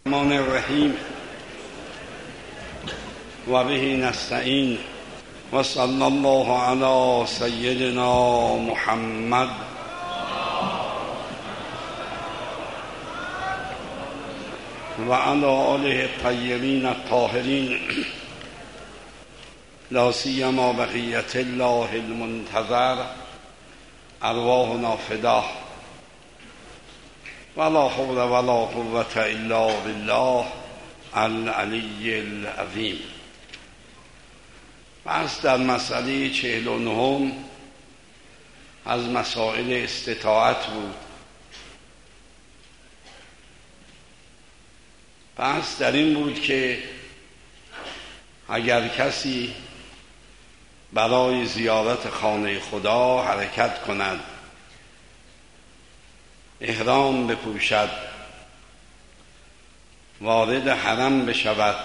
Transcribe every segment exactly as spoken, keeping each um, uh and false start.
الرحمن الرحیم و به نستعین و صلی الله علی سیدنا محمد و علی آله الطیبین الطاهرین لا سیما بقیة الله المنتظر ارواحنا فداه ولا حول ولا قوة الا بالله العلی العظیم. پس در مسئله چهل و نهم از مسائل استطاعت بود. پس در این بود که اگر کسی برای زیارت خانه خدا حرکت کند، احرام بپوشد، وارد حرم بشود،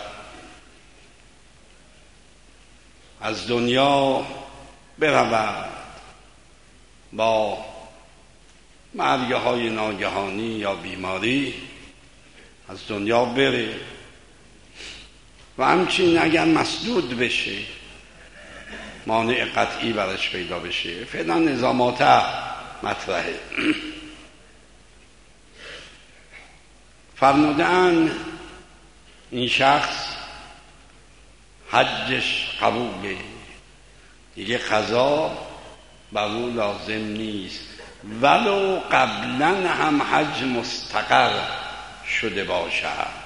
از دنیا برود، با مرگ های ناگهانی یا بیماری از دنیا بره و همچنین اگر مسدود بشه، مانع قطعی برش پیدا بشه، فعلا نظامات مطرحه. فرمودن این شخص حجش قبوله، دیگه قضا بر او لازم نیست، ولو قبلا هم حج مستقر شده باشد.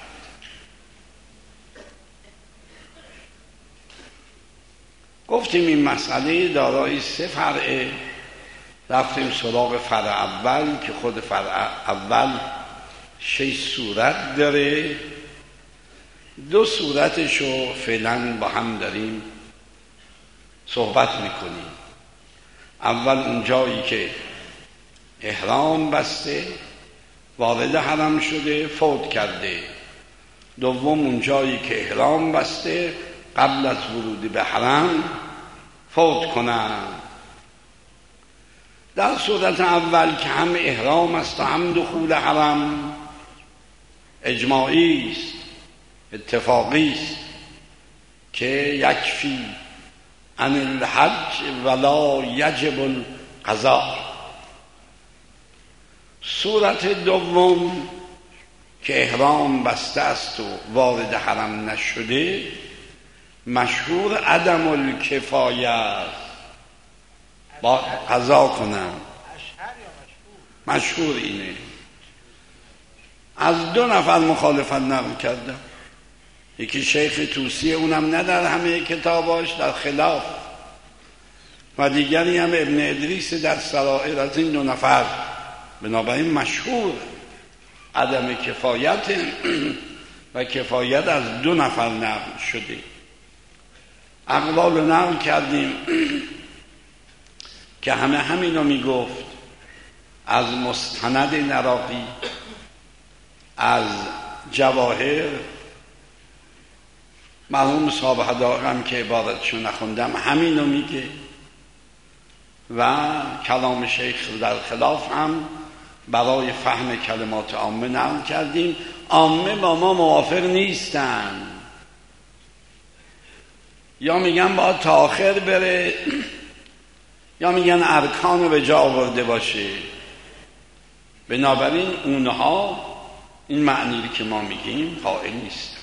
گفتیم این مسئله دارای سه فرعه. رفتیم سراغ فرع اول که خود فرع اول شش صورت داره. دو صورتشو فعلا با هم داریم صحبت میکنیم. اول اون جایی که احرام بسته، وارد حرم شده، فوت کرده. دوم اون جایی که احرام بسته، قبل از ورود به حرم فوت کنند. در صورت اول که هم احرام است و هم دخول حرم، اجماعی است، اتفاقی است که یکفی عن الحج ولا یجب القضاء. صورت دوم که احرام بسته است و وارد حرم نشده، مشهور عدم الکفایه است، با قضا کنم. مشهور اینه. از دو نفر مخالفت نقل کردم. یکی شیخ توسی، اونم نه در همه کتاباش، در خلاف، و دیگری هم ابن ادریس در سرائر. از این دو نفر بنابراین مشهور عدم کفایت و کفایت از دو نفر نقل شده. اقوال نقل کردیم که همه همینو میگفت. از مستند نراقی، از جواهر، مرحوم صاحب حدائق که عبارتشو نخوندم همینو میگه، و کلام شیخ در خلاف هم برای فهم کلمات عامه نقل کردیم. عامه با ما موافق نیستن، یا میگن باید تا آخر بره، یا میگن ارکانو به جا آورده باشه. بنابراین اونها این معنی که ما میگیم قائل نیست.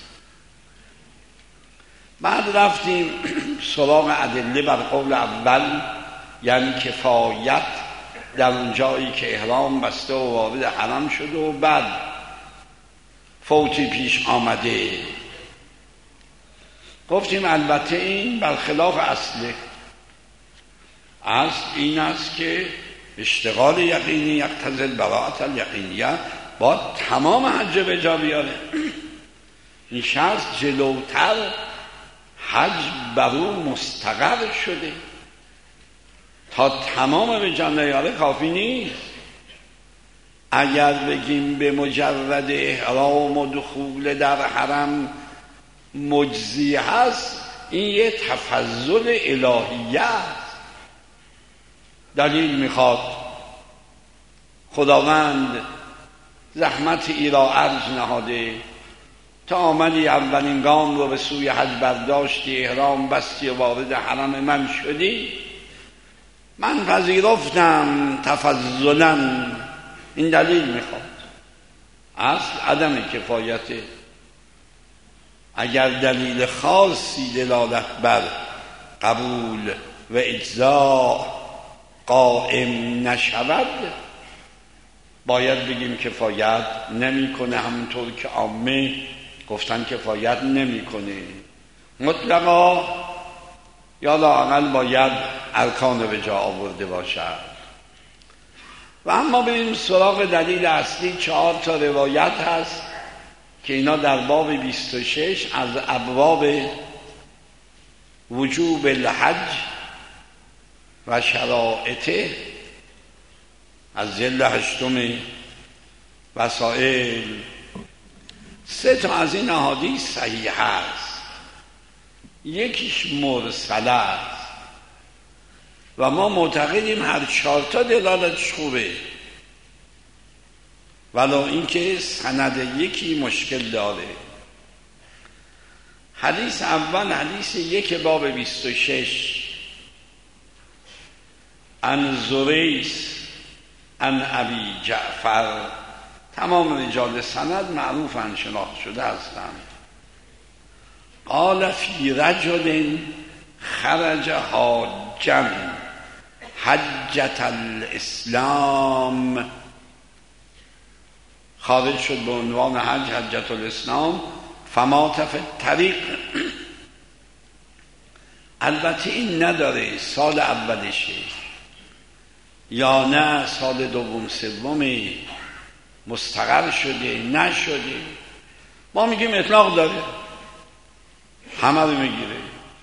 بعد رفتیم سراغ ادله بر قول اول، یعنی کفایت در اون جایی که احرام بسته و وارد حرم شده و بعد فوتی پیش آمده. گفتیم البته این برخلاف اصله. اصل این است که اشتغال یقینی یقتضی البراءة الیقینیه، با تمام حج به جا بیاره. این شخص جلوتر حج بر او مستقر شده، تا تمام به جا نیاره کافی نیست. اگر بگیم به مجرد احرام و دخول در حرم مجزی هست، این یه تفضل الهیه است. دلیل میخواد. خداوند زحمت ای را ارج نهاده، تا آمدی اولین گام رو به سوی حج برداشتی، احرام بستی و وارد حرم من شدی، من پذیرفتم تفضلا. این دلیل میخواد. اصل عدم کفایته. اگر دلیل خاصی دلالت بر قبول و اجزاء قائم نشود، باید بگیم کفایت نمیکنه، همونطور که عامه گفتن کفایت نمیکنه. مطلقا یا لااقل باید ارکان به جا آورده باشد. و اما بریم سراغ دلیل اصلی. چهار تا روایت هست که اینا در باب بیست و شش از ابواب وجوب الحج و شرائطه از جلد هشتم وسائل. سه تا از این احادیث صحیح است، یکیش مرسل است و ما معتقدیم هر چهار تا دلالتش خوبه، ولو اینکه سند یکی مشکل داره. حدیث اول حدیث یک باب بیست و شش عن زریس عن ابی جعفر. تمام رجال سند معروفن، شناخته شده هستند. قال فی رجل خرج حاجا حجة الاسلام، خارج شد به عنوان حج، حجة الاسلام، فمات فی الطریق. البته این نداره سال اولشه یا نه سال دوم سوم مستقر شده نشده، ما میگیم اطلاق داره، همه رو میگیره.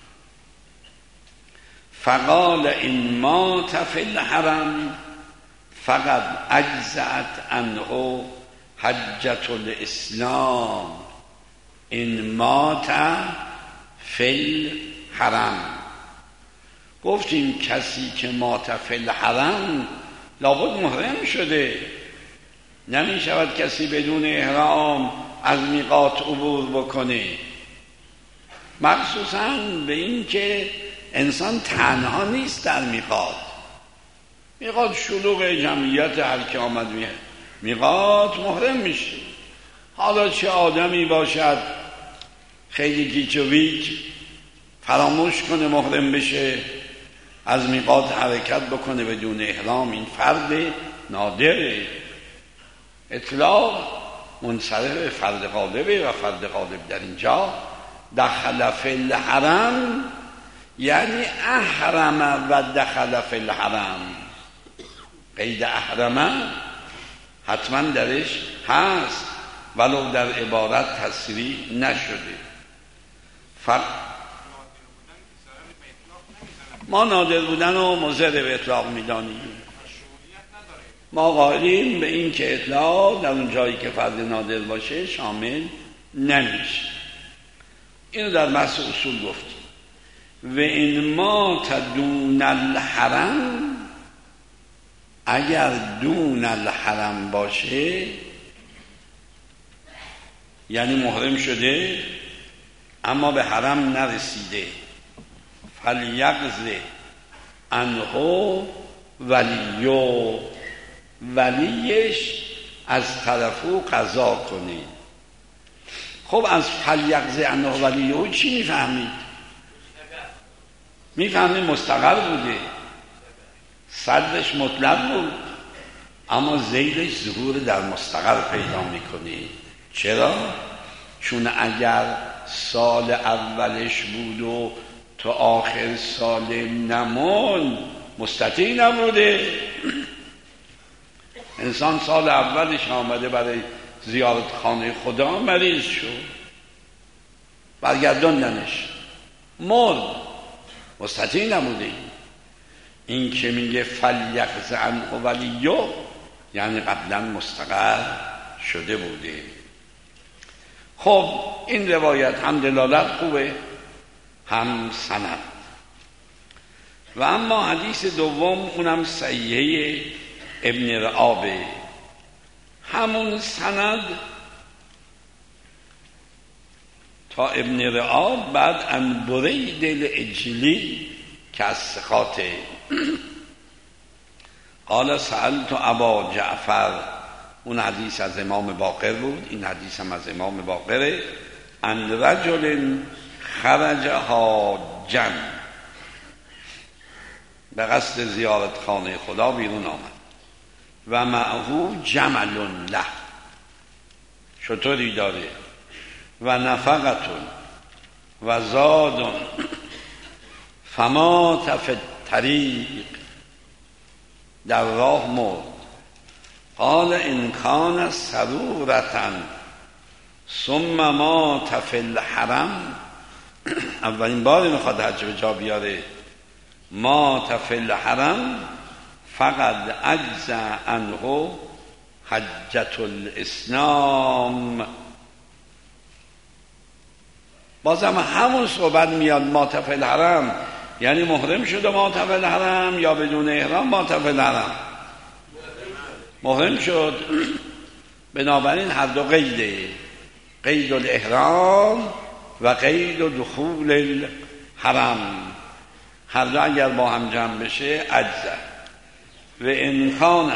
فقال این مات فی الحرم فقط اجزأت عنه حجة الاسلام این مات فی الحرم. گفتیم کسی که مات فی الحرم لابد محرم شده، نمی شود کسی بدون احرام از میقات عبور بکنه، مخصوصا به این که انسان تنها نیست در میقات. میقات شلوغ، جمعیت، هر که آمد میه میقات محرم میشه. حالا چه آدمی باشد خیلی گیج و ویج فراموش کنه محرم بشه، از میقات حرکت بکنه بدون احرام، این فرد نادره. اطلاق منصرف فرد غالبه و فرد غالب در اینجا دخل فی الحرم یعنی احرم و دخل فی الحرم. قید احرمه حتما درش هست ولو در عبارت تصریح نشده. ف... ما نادر بودن و مضر به اطلاق میدانیم. ما قائلیم به این که اطلاق در اون جایی که فرد نادر باشه شامل نمیشه. اینو در بحث اصول گفتیم. و این ما دون الحرم، اگر دون الحرم باشه یعنی محرم شده اما به حرم نرسیده، فلیقض عنه ولیو، ولیش از طرفو قضا کنه. خب از فلیقض عنه ولیو چی میفهمید؟ میفهمید مستقر بوده، صدرش مطلق بود اما زیرش ظهور در مستقر پیدا میکنه. چرا؟ چون اگر سال اولش بود و تا آخر سالم نمون مستطیع نبوده. انسان سال اولش آمده برای زیارت خانه خدا، مریض شد، برگرداندنش، مرد، مستطیع نبوده. این که میگه فلیقض عنه ولیو یعنی قبلا مستقر شده بوده. خب این روایت هم دلالت خوبه هم سند. و اما حدیث دوم اونم صحیحه ابن رعابه، همون سند تا ابن رعاب بعد ان برید الاجلی که از سخاته قال سألت ابا جعفر، اون حدیث از امام باقر بود، این حدیث هم از امام باقره، ان رجل خرج حاجا، به قصد زیارت خانه خدا بیرون آمد و معه جمل له، شتری داره، و نفقتون و زادون، فمات فی الطریق، در راه مرد. قال ان کان سرورة ثم مات فی الحرم، اولین بار میخواد حج به جا بیاره، مات فی الحرم فقد اجزا عنه حجة الاسلام. بازم همون صحبت میاد، مات فی الحرم یعنی محرم شده مات فی الحرم یا بدون احرام مات فی الحرم؟ محرم شد. بنابراین هر دو قیده، قید الاحرام و قید دخول الحرم، هر دو اگر با هم جمع بشه اجزا. و امکان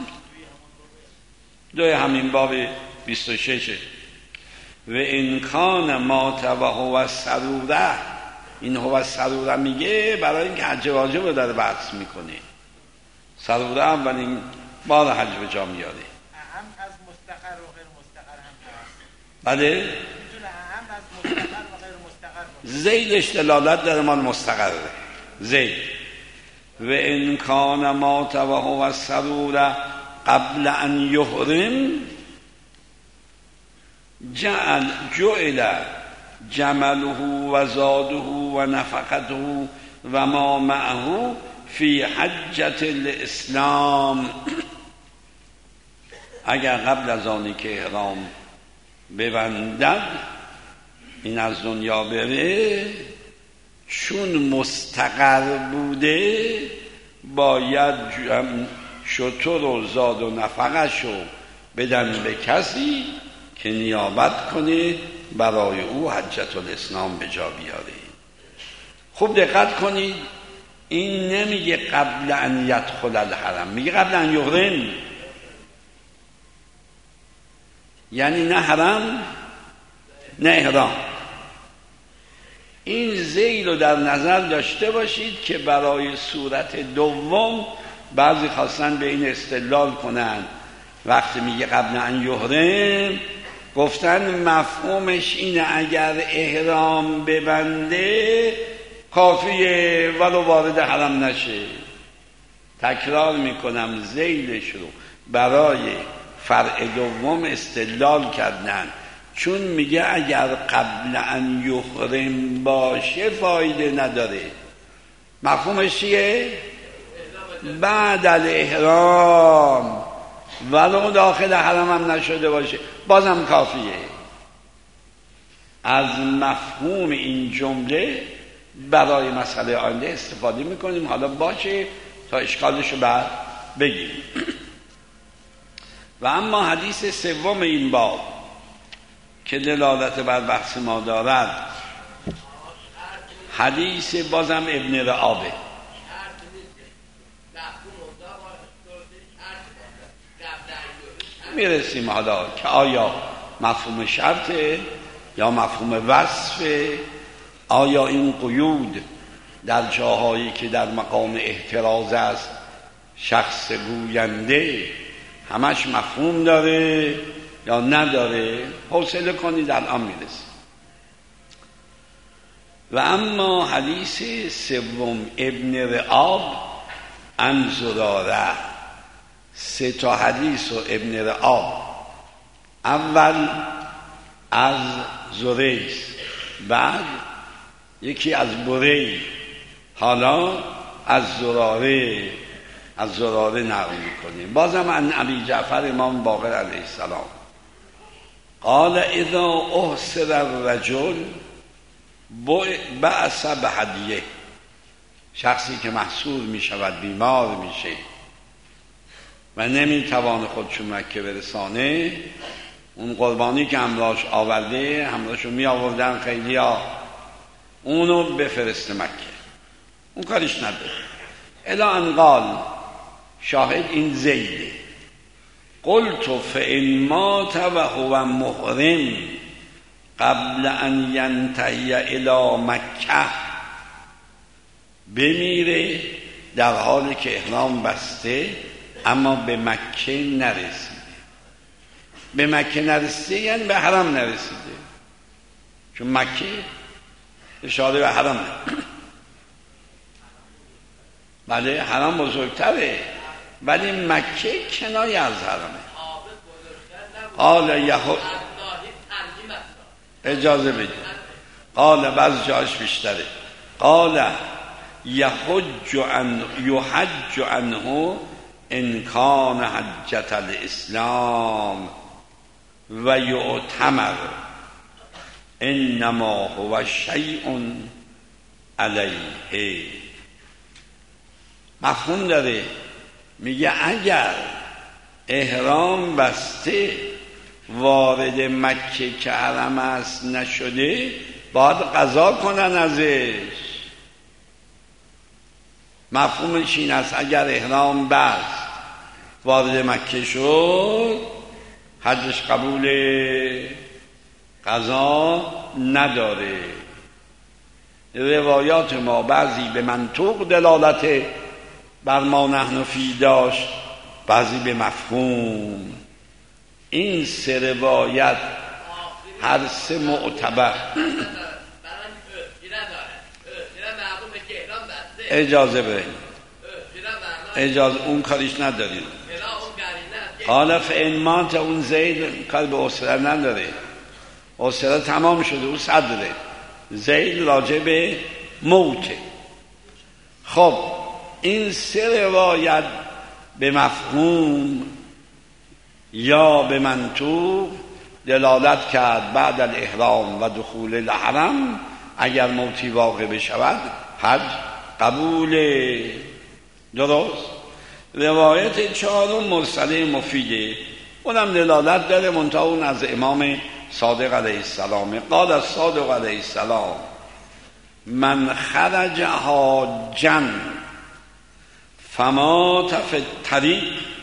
دوی همین باب بیست و شش. و امکان مات و هو سروره، این هو سروره میگه برای اینکه حج واجب رو داره بحث میکنه. سروره اولین بار حج به جا میاره. اهم از مستقر و غیر مستقر هم هست. بله؟ میتونه اهم از مستقر و غیر مستقر باشه. زیدش دلالت داره مال مستقره. زید. و امکان مات و هو سروره قبل ان یحرم جعل جعل جمله و زاده و نفقته و ما معه فی حجة الاسلام. اگر قبل از آنی که احرام ببندد این از دنیا بره، چون مستقر بوده باید شتر و زاد و نفقشو بدن به کسی که نیابت کنه برای او حجة الاسلام به جا بیاره. خوب دقت کنید، این نمیگه قبل ان یدخل الحرم، میگه قبل ان یحرم، یعنی نه حرم نه احرام. این ذیل رو در نظر داشته باشید که برای صورت دوم بعضی خواستن به این استدلال کنن، وقتی میگه قبل ان یحرم گفتن مفهومش اینه اگر احرام ببنده کافیه ولو وارد حرم نشه. تکرار میکنم، ذیلش رو برای فرع دوم استدلال کردن، چون میگه اگر قبل ان یحرم باشه فایده نداره. مفهومش چیه؟ بعد الاحرام ولو داخل حرم هم نشده باشه بازم کافیه. از مفهوم این جمله برای مسئله آینده استفاده میکنیم. حالا باشه تا اشکالش رو بعد بگیم. و اما حدیث سوم این باب که دلالت بر بحث ما دارد، حدیث بازم ابن رعابه. میرسیم حالا که آیا مفهوم شرطه یا مفهوم وصفه، آیا این قیود در جاهایی که در مقام احتراز است شخص گوینده همش مفهوم داره یا نداره. حوصله کنید الان میرسیم. و اما حدیث سوم ابن رعاب عن زراره، سه تا حدیث و ابن رعاب، اول از زریس، بعد یکی از بری، حالا از زراره از زراره نقل میکنیم. بازم عن ابی جعفر امام باقر علیه السلام قال اذا احسر الرجل بعث بهدیه، شخصی که محصور میشود، بیمار میشه و نمیتوانه خودشو مکه برسانه، اون قربانی که همراهش آورده، همراهشو می آوردن خیلی ها، اونو بفرسته مکه. اون کارش نداره. الا ان قال، شاهد این زیده، قلت فإن مات و هو محرم قبل ان ینتهی الی مکه، بمیره در حالی که احرام بسته اما به مکه نرسیده. به مکه نرسیده یعنی به حرم نرسیده، چون مکه اشاره به حرم. بله حرم بزرگتره ولی مکه کنایه از حرمه. قال یهو اجازه بدید، قال بعض جاش بیشتره، قال یحج عن یحج عنه ان کان حجة الاسلام و یعتمر انما هو شیء علیه. مفهوم داره، میگه اگر احرام بسته وارد مکه که حرم است نشده باید قضا کنن ازش. مفهومش این است اگر احرام بست وارد مکه شد حجش قبول، قضا نداره. روایات ما بعضی به منطوق دلالت بر ما نحن فی داشت، بعضی به مفهوم. این سه روایت هر سه معتبر. اجازه بریم، اجازه اون کاریش نداریم. حالا فإن مات، اون زید کار به اسره نداره، اسره تمام شده، او صدره. زید راجع به موته. خب این سه روایت به مفهوم یا به منطوق دلالت کرد بعد الاحرام و دخول الحرم اگر موتی واقع بشود حج قبوله. درست. روایت چهارم مرسله مفیده، اونم دلالت داره، منتها اون از امام صادق علیه السلام. قال الصادق علیه السلام من خرج حاجا فمات فی الطریق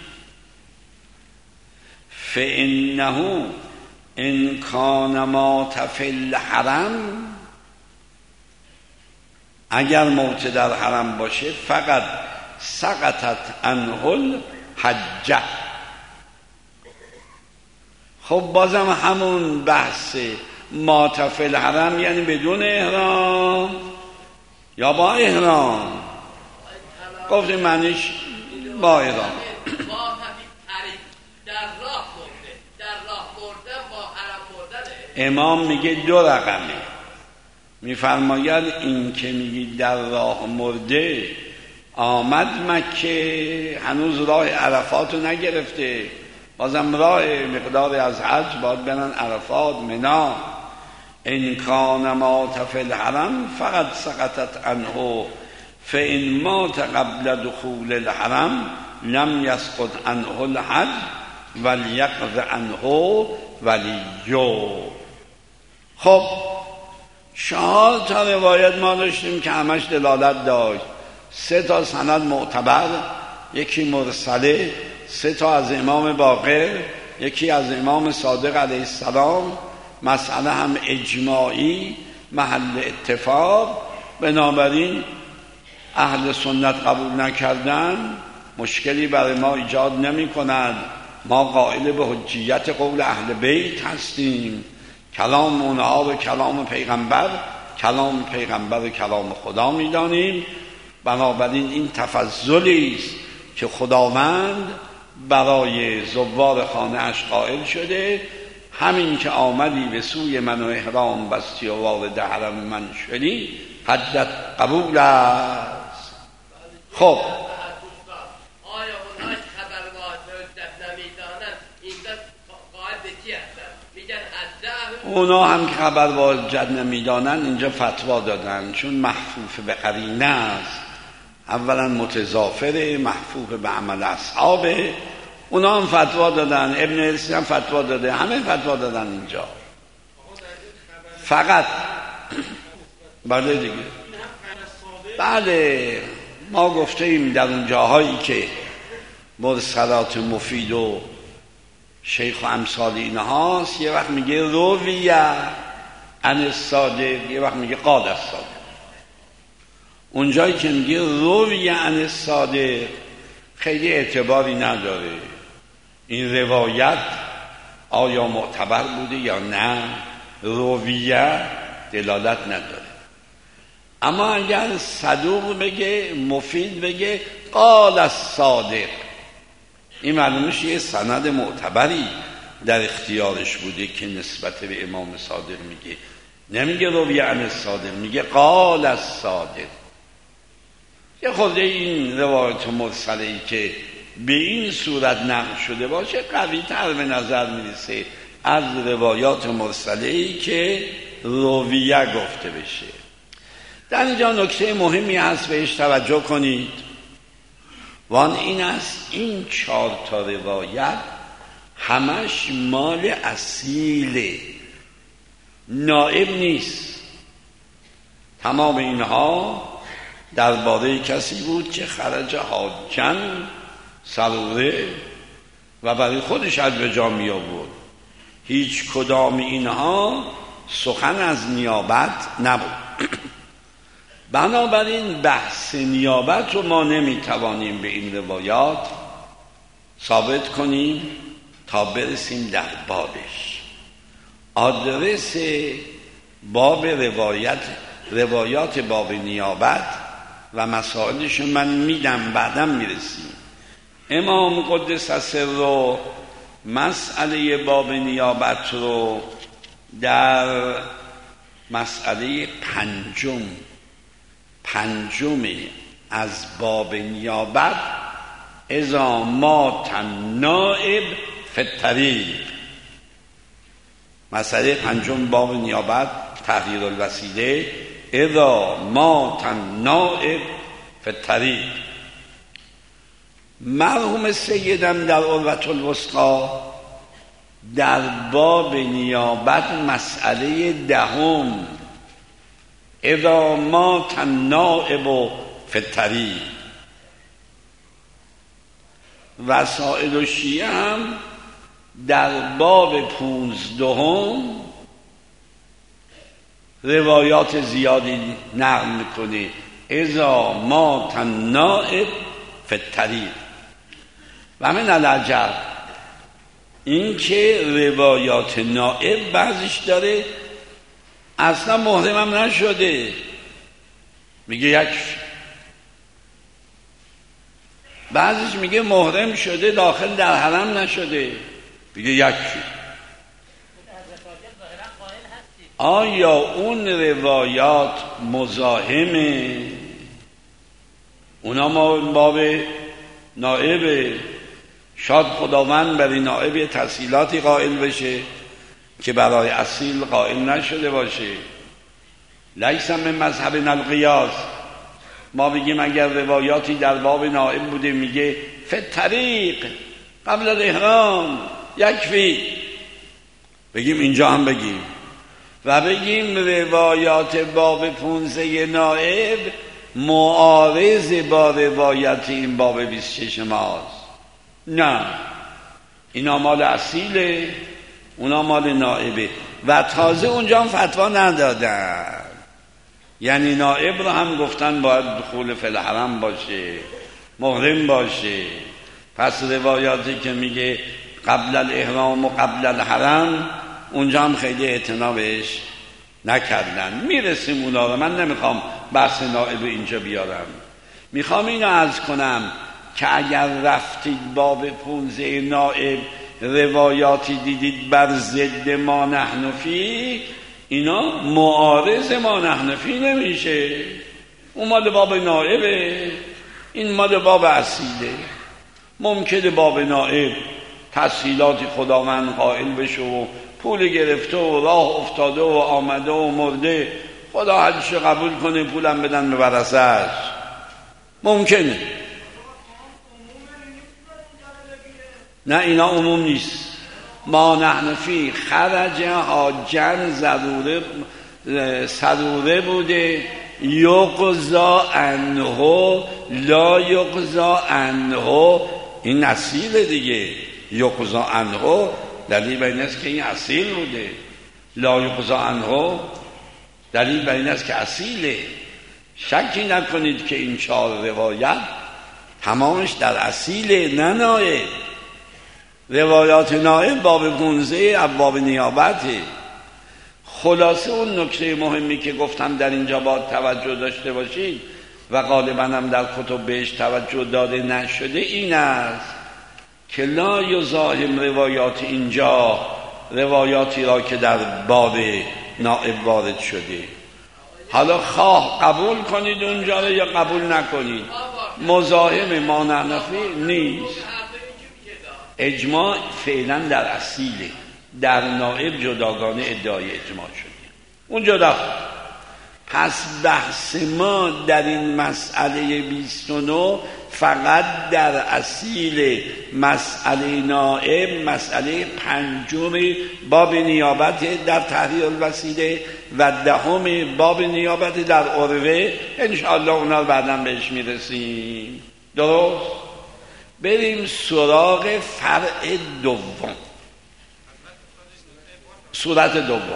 فانه ان کان مات فی الحرم، اگر موت در حرم باشه فقط سقطت عنه الحجه. خب بازم همون بحث مات فی الحرم یعنی بدون احرام یا با احرام؟ گفتیم معنیش با احرام. امام میگه دو رقمه. میفرماید این که میگی در راه مرده آمد مکه، هنوز راه عرفات رو نگرفته، بازم راه مقدار از حج باید برن عرفات منا. ان کان مات فی الحرم فقط سقطت عنه فان مات قبل دخول الحرم لم یسقط عنه الحج ولیقض عنه ولیو. خب چهار تا روایت ما داشتیم که همش دلالت داشت. سه تا سند معتبر، یکی مرسله، سه تا از امام باقر، یکی از امام صادق علیه السلام. مسئله هم اجماعی، محل اتفاق. بنابراین اهل سنت قبول نکردن مشکلی برای ما ایجاد نمی کند. ما قائل به حجیت قول اهل بیت هستیم. کلام اونها به کلام پیغمبر، کلام پیغمبر و کلام خدا میدانیم. بنابراین این تفضلی است که خداوند برای زوار خانه اش قائل شده. همین که آمدی به سوی من و احرام بستی و وارد حرم من شدی حجت قبول است. خب اونا هم که خبر واجد نمیدانن اینجا فتوا دادن، چون محفوف به قرینه است. اولا متضافره، محفوف به عمل اصحابه، اونا هم فتوا دادن، ابن ارسی هم فتوا داده، همه فتوا دادن اینجا. فقط بله دیگه، بله ما گفته ایم در اون جاهایی که مرسلات مفید و شیخ و امثال اینهاست، یه وقت میگه رویه عن الصادق، یه وقت میگه قال الصادق. اونجایی که میگه رویه عن الصادق خیلی اعتباری نداره این روایت آیا معتبر بوده یا نه، رویه دلالت نداره. اما اگر صدوق بگه، مفید بگه قال الصادق، این معلومش یه سند معتبری در اختیارش بوده که نسبت به امام صادق میگه. نمیگه رویه عن الصادق، میگه قال الصادق. یه خورده این روایت مرسله ای که به این صورت نقل شده باشه قوی تر به نظر میرسه از روایات مرسله ای که رویه گفته بشه. در اینجا نکته مهمی هست بهش توجه کنید، وان این است این چهار تا روایت همش مال اصیل، نائب نیست. تمام اینها درباره کسی بود که خرج حاجن سروره و برای خودش از به جا می آورد. هیچ کدام اینها سخن از نیابت نبود. بنابراین بحث نیابت رو ما نمیتوانیم به این روایات ثابت کنیم تا برسیم در بابش. آدرس باب روایت روایات باب نیابت و مسائلش من میدم، بعدم میرسیم. امام قدس سره مسئله باب نیابت رو در مسئله پنجم پنجم از باب نیابت اذا مات النائب فی الطریق، مسئله پنجم باب نیابت تحریر الوسیله، اذا مات النائب فی الطریق. مرحوم سیدم در عروة الوثقی در باب نیابت مسئله دهم اذا مات النائب فی الطریق. وسائل الشیعه هم در باب پونزدهم روایات زیادی نقل میکنه اذا مات النائب فی الطریق. و من العجب این که روایات نائب بعضیش داره اصلا محرمم نشده، میگه یک، بعضیش میگه محرم شده داخل در حرم نشده، میگه یک. آیا اون روایات مزاحمه؟ اونا ما باب نائبه، شاید خداوند برای نائب تسهیلاتی قائل بشه که برای اصیل قائل نشده باشه. لیس من مذهب القیاس. ما بگیم اگر روایاتی در باب نائب بوده میگه فی الطریق قبل الاحرام یکفی، بگیم اینجا هم بگیم، و بگیم روایات باب پونزه نائب معارض با روایت این باب بیست و شش ماست. نه، اینا مال اصیله، اونا مال نائبه. و تازه اونجا هم فتوا ندادن، یعنی نائب رو هم گفتن باید دخول فی الحرم باشه، محرم باشه. پس روایاتی که میگه قبل الاحرام و قبل الحرم اونجا هم خیلی اعتنا بهش نکردن. میرسیم اونا رو، من نمیخوام بحث نائب اینجا بیارم. میخوام اینو عرض کنم که اگر رفتید باب پونزه نائب روایاتی دیدید بر ضد ما نحن فی، اینا معارض ما نحن فی نمیشه. اون مال باب نائبه، این مال باب اصیله. ممکنه باب نائب تسهیلاتی خداوند قائل بشه و پول گرفته و راه افتاده و آمده و مرده، خدا حدش قبول کنه پولم بدن به ورثه‌اش. ممکنه. نه اینا عموم نیست. ما نحن فی خرج حاجن ضروره سروره بوده یقضا عنه لا یقضا عنه، این اصیل دیگه. یقضا عنه دلیل بر این است که این اصیل بوده، لا یقضا عنه دلیل بر این است که اصیله. شکی نکنید که این چهار روایت تمامش در اصیله نه نائب. روایات نائب باب پونزده ابواب نیابته. خلاصه اون نکته مهمی که گفتم در اینجا باید توجه داشته باشید و غالبا هم در کتب بهش توجه داده نشده این است که لا یزاحم روایات اینجا روایاتی را که در باب نائب وارد شده. حالا خواه قبول کنید اونجا را یا قبول نکنید، مزاحم ما نحن فیه نیست. اجماع فعلا در اصیله، در نائب جداگانه ادعای اجماع شده، اون جدا. پس بحث ما در این مسئله بیست و نه فقط در اصیل مسئله نائب، مسئله پنجم باب نیابت در تحریر الوسیله و دهم باب نیابت در عروه. انشاءالله اونا رو بعدا بهش میرسیم. درست؟ بریم سراغ فرع دوم، صورت دوم.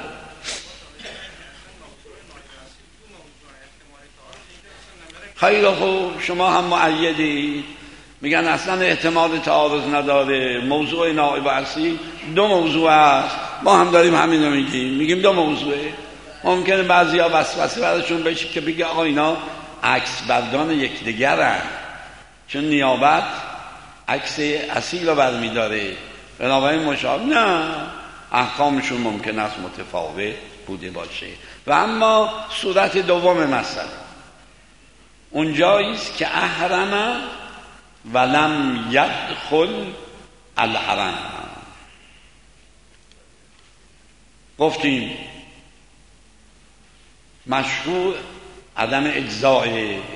خیلی خوب، شما هم مؤیدی. میگن اصلا احتمال تعارض نداره، موضوع نائب و اصیل دو موضوع است. ما هم داریم همین رو میگیم، میگیم دو موضوعه. ممکنه بعضیا وسوسه براشون بشه که بگه آقا اینا عکس بردان یکدیگرن، چون نیابت عکس اصیل رو برمیداره، بنابراین مشابه. نه، احکامشون ممکن است متفاوت بوده باشه. و اما صورت دوم مسئله اونجاییست که احرم ولم یدخل الحرم. گفتیم مشهور عدم اجزاء.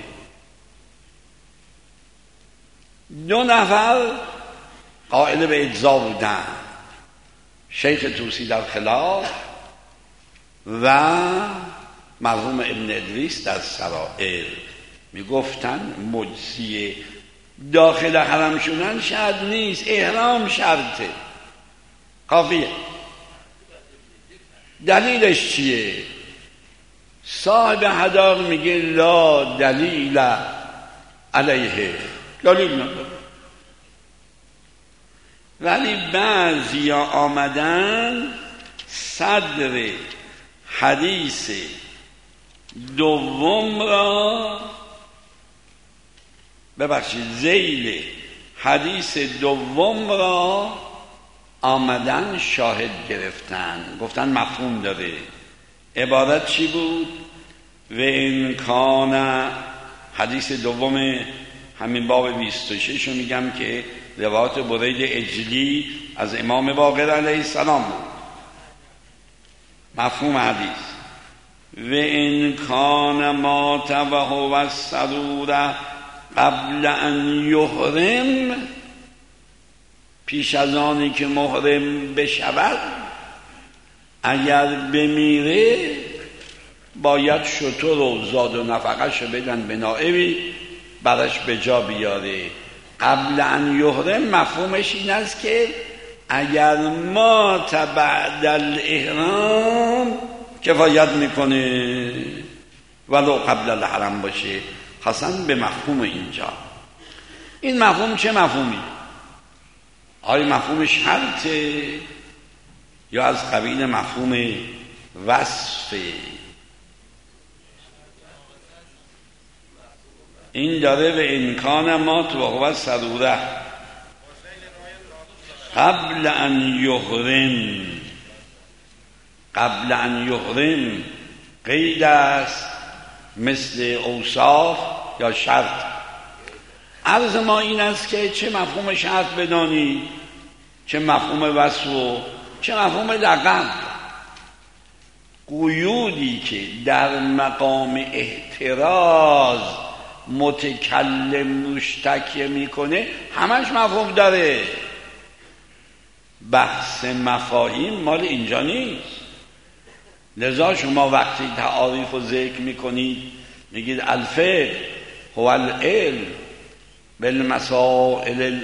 دو نفر قائل به اجزا بودن، شیخ طوسی در خلاف و مرحوم ابن ادریس در سرائر. می گفتن مجزیه، داخل حرم شدن شرط نیست، احرام شرطه، کافیه. دلیلش چیه؟ صاحب حداق میگه لا دلیل علیه، دلیل نداره. ولی بعضی ها آمدن صدر حدیث دوم را، ببخشید ذیل حدیث دوم را آمدن شاهد گرفتن، گفتن مفهوم داره. عبارت چی بود؟ و این کان حدیث دوم همین باب بیست و شش رو میگم که روایت برید اجلی از امام باقر علیه السلام بود. مفهوم حدیث و این کان مات و هو السرور قبل ان یحرم، پیش از آنی که محرم بشود اگر بمیره باید شتر و زاد و نفقش بدن به نائبی برش به جا بیاره. قبل ان یحرم مفهومش این است که اگر مات بعد الاحرام کفایت میکنه ولو قبل الحرم باشه. خاصن به مفهوم اینجا. این مفهوم چه مفهومی؟ آیا مفهوم شرطه یا از قبیل مفهوم وصفه؟ این داره به امکان مات و هو سروره قبل ان یحرم. قبل ان یحرم قید است مثل اوصاف یا شرط. عرض ما این است که چه مفهوم شرط بدانی، چه مفهوم وصف و چه مفهوم لقب. قیودی که در مقام احتراز متکلم روش تکیه میکنه همش مفهوم داره. بحث مفاهیم مال اینجا نیست. لذا شما وقتی تعاریف رو ذکر میکنید میگید الفقه هو العلم بالمسائل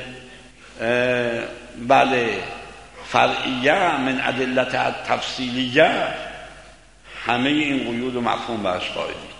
بله فرعیه من ادلت التفصیلیه، همه این قیود و مفهوم برش قائلید.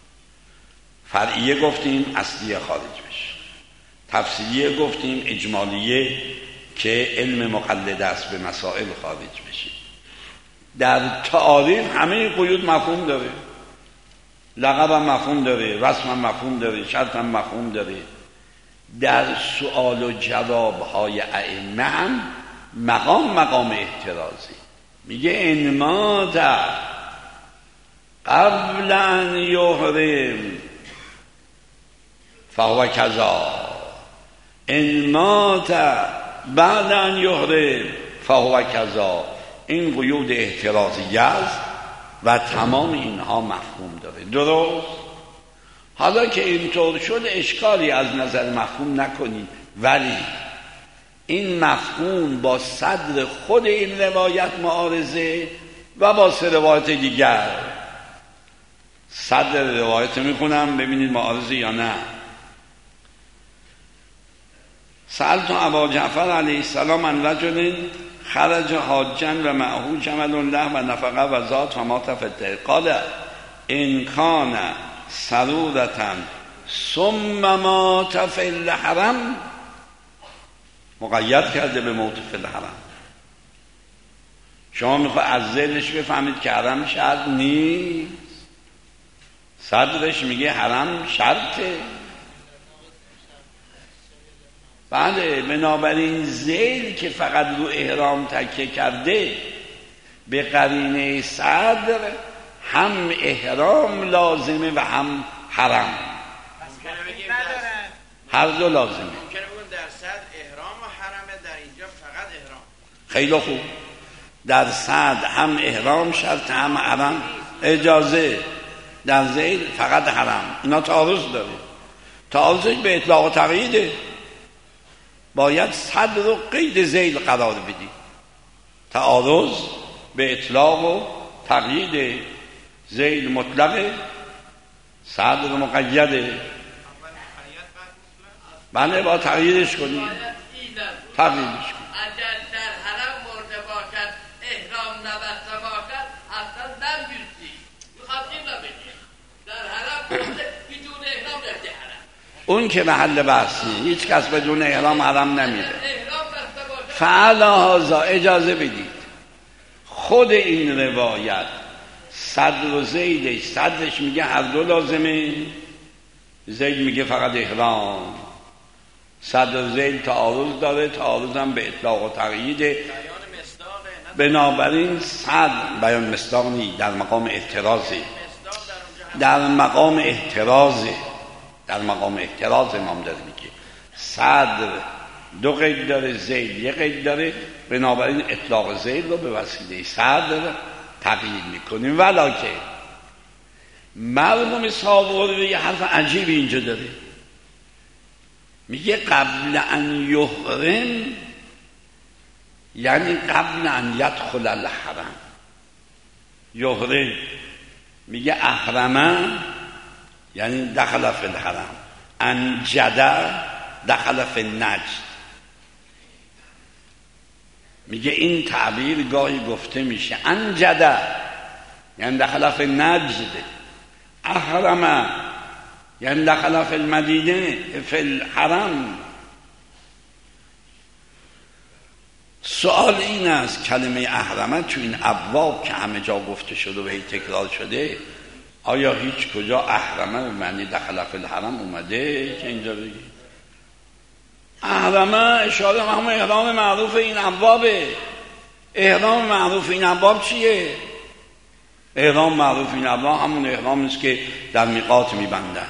فرعیه گفتیم اصلیه خارج بشه، تفصیلیه گفتیم اجمالیه که علم مقلد است به مسائل خارج بشه. در تعاریف همه قیود مفهوم داره، لقب هم مفهوم داره، وصف هم مفهوم داره، شرط هم مفهوم داره. در سؤال و جواب های ائمه هم مقام مقام احترازی. میگه ان مات قبل ان یحرم فهو کذا، ان مات بعد ان یحرم فهو کذا. این قیود احترازی است و تمام اینها مفهوم داره. درست؟ حالا که اینطور شد اشکالی از نظر مفهوم نکنید، ولی این مفهوم با صدر خود این روایت معارضه و با سه روایت دیگر. صدر روایت میخونم ببینید معارضه یا نه. سألت ابا جعفر علیه السلام عن رجل خرج حاجا و معه جمل له و نفقه و ذات و ما تفته قال ان کان سرورتا ثم مات فی الحرم، مقید کرده به موت فی الحرم. شما میخواه از ذیلش بفهمید که حرم شرط نیست، صدرش میگه حرم شرطه. بله، بنابراین ذیل که فقط رو احرام تکیه کرده به قرینه صدر هم احرام لازمه و هم حرم، هر دو لازمه. ممکنه بگم در صدر احرام و حرمه، در اینجا فقط احرام. خیلی خوب. در صدر هم احرام شرط هم حرم، اجازه. در ذیل فقط حرم. اینا تعارض داره. تعارضش به اطلاق و تقییده. باید صدر رو قید ذیل قرار بدی. تعارض به اطلاق و تقییده. ذیل مطلقه، صدر مقیده. بله، با تغییرش کنی، تغییرش کنی. اگر در حرم مرده باشد احرام نبسته باشد اصلا نمیرسی. میخواد این رو بگیم در حرم مرده بدون احرام رفته حرم، اون که محل بحثی، هیچ کس بدون احرام حرم نمیره. فعلا هازا اجازه بدید خود این روایت صدر و زیدش، صدرش میگه هر دو لازمه، زید میگه فقط احرام. صدر و زید تعارض داره، تعارض هم به اطلاق و تقییده. بنابراین صدر بیان مصداق نی، در مقام احترازه، در مقام احترازه، در مقام احتراز امام داره میگه صدر دو قید داره، زید یک قید داره. بنابراین اطلاق زید رو به وسیله صدر تقیید میکنیم. ولیکن مرحوم صابری یه حرف عجیبی اینجا داره، میگه قبل ان یحرم یعنی قبل ان یدخل الحرم. یحرم میگه احرمه یعنی دخل فی الحرم، انجده دخل فی النجد. میگه این تعبیر گاهی گفته میشه انجده یعنی دخل فی النجد، احرمه یعنی دخل فی المدینه فی الحرم. سوال این است کلمه احرمه تو این ابواب که همه جا گفته شده و هی تکرار شده، آیا هیچ کجا احرمه به معنی دخل فی الحرم اومده که اینجا بگی؟ احرمه اشاره به همون احرام معروف این ابوابه. احرام معروف این ابواب چیه؟ احرام معروف این ابواب همون احرامی است که در میقات میبندن.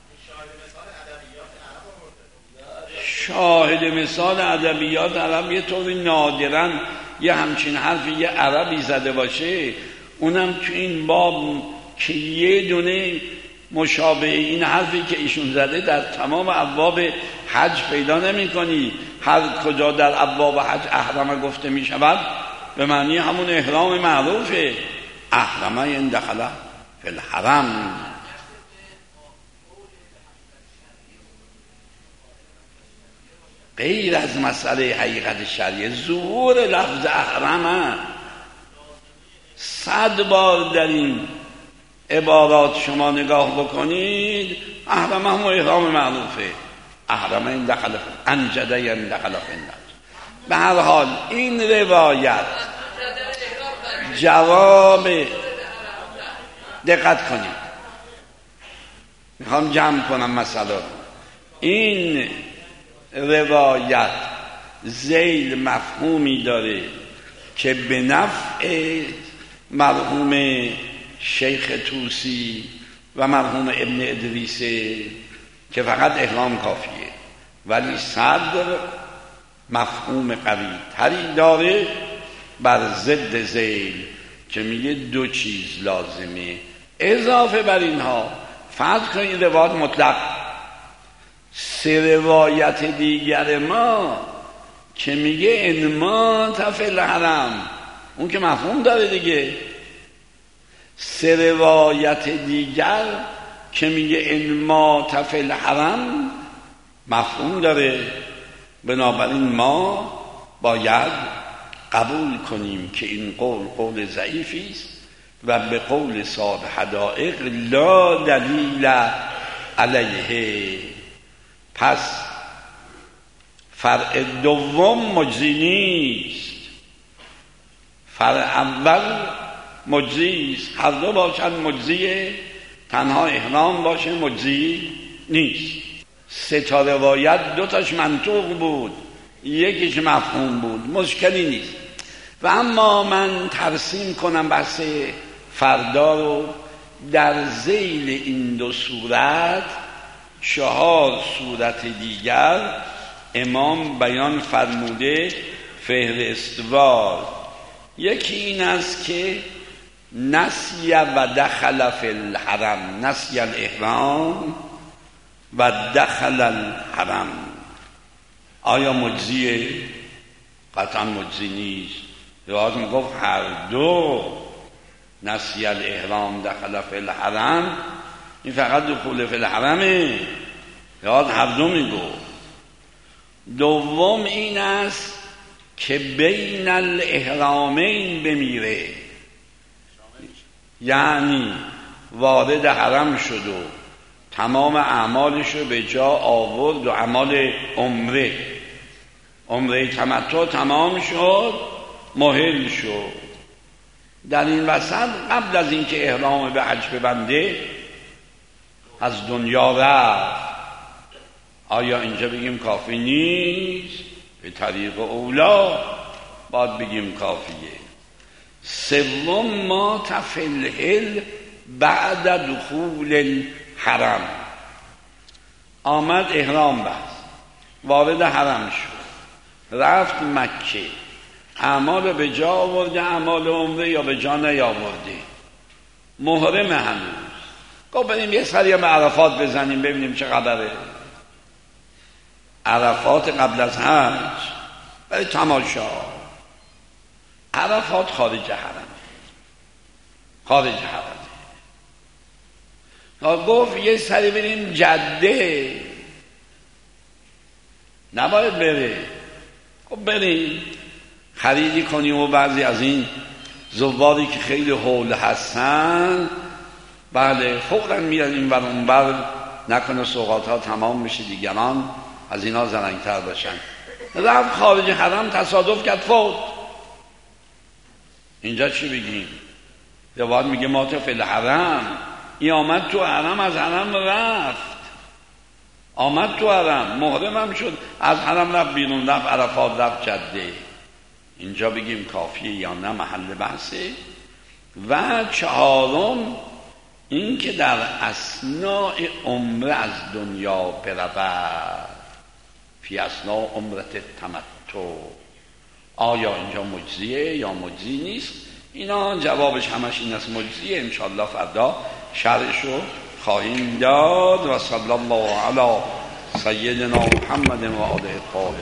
شاهد مثال ادبیات عرب یه طوری نادرن یه همچین حرفی یه عربی زده باشه، اونم تو این باب که یه دونه مشابه این حرفی که ایشون زده در تمام ابواب حج پیدا نمی کنی. هر کجا در ابواب حج احرم گفته می شود به معنی همون احرام معروفه. احرمه این دخله فی الحرم. غیر از مسئله حقیقت شرعی، ظهور لفظ احرمه صد بار در این عبارات شما نگاه بکنید، احرمه هم احرام معروفه. احرمه این دخل انجده این دخل فنده. به هر حال این روایت جواب، دقت کنید میخوام جمع کنم مسئله، این روایت ذیل مفهومی داره که به نفع مرحوم شیخ طوسی و مرحوم ابن ادریسه که فقط احرام کافیه، ولی صدر مفهوم قوی تری داره بر ضد ذیل که میگه دو چیز لازمه. اضافه بر اینها فرض کنید روایت مطلق، سه روایت دیگر ما که میگه انما تفل حرم، اون که مفهوم داره دیگه. سه روایت دیگر که میگه انما تفل حرم مفهوم داره. بنابراین ما باید قبول کنیم که این قول قول ضعیفی است و به قول صاحب حدائق لا دلیل علیه. پس فرع دوم مجزی نیست، فرع اول مجزی است. هر دو باشد مجزیه، تنها احرام باشه مجزی نیست. سه تا روایت دو تاش منطوق بود، یکیش مفهوم بود، مشکلی نیست. و اما من ترسیم کنم بحث فردا رو در ذیل این دو صورت، چهار صورت دیگر امام بیان فرموده فهرستوار. یکی این است که نسی و دخل فی الحرم، نسی الاحرام و دخل الحرم. آیا مجزیه؟ قطعا مجزی نیست. روایت میگفت هر دو، نسی الاحرام دخل فی الحرم، این فقط دخول فی الحرمه، روایت هر دو میگفت. دوم این است که بین الاحرامین بمیره، یعنی وارد حرم شد و تمام اعمالش رو به جا آورد و اعمال عمره عمره تمتع تمام شد، محل شد. در این وسط قبل از اینکه احرام به حج ببنده از دنیا رفت. آیا اینجا بگیم کافی نیست؟ به طریق اولا باید بگیم کافیه. سوم ما تفلحل بعد دخول الحرم، آمد احرام بست، وارد حرم شد، رفت مکه، اعمال به جا آورده، اعمال عمره یا به جا نیاورده، محرم هنوز. گفت بریم یه سری به عرفات بزنیم ببینیم چه خبره. عرفات قبل از حج برای تماشا، عرفات خارج حرم، خارج حرم. گفت یه سری بریم جده، نباید بره. گفت بریم خریدی کنیم و بعضی از این زواری که خیلی حول هستن بله فوقا میرن این ور اون بر، نکنه سوغات ها تمام میشه دیگران از اینا زرنگتر باشن. رفت خارج حرم، تصادف کرد فوت. اینجا چی بگیم؟ روایت میگه ما تو فی الحرم، این آمد تو حرم، از حرم رفت، آمد تو حرم، محرم هم شد، از حرم رفت بیرون، رفت عرفات، رفت جده. اینجا بگیم کافیه یا نه محل بحثه. و چهارم این که در اثناء عمره از دنیا برود، فی اثناء عمرت تمتع، آیا اینجا مجزیه یا مجزی نیست؟ اینا جوابش همش این است مجزیه. انشاءالله فردا شرحشو خواهیم داد. و صلی الله علی سیدنا محمد و آله الطاهرین.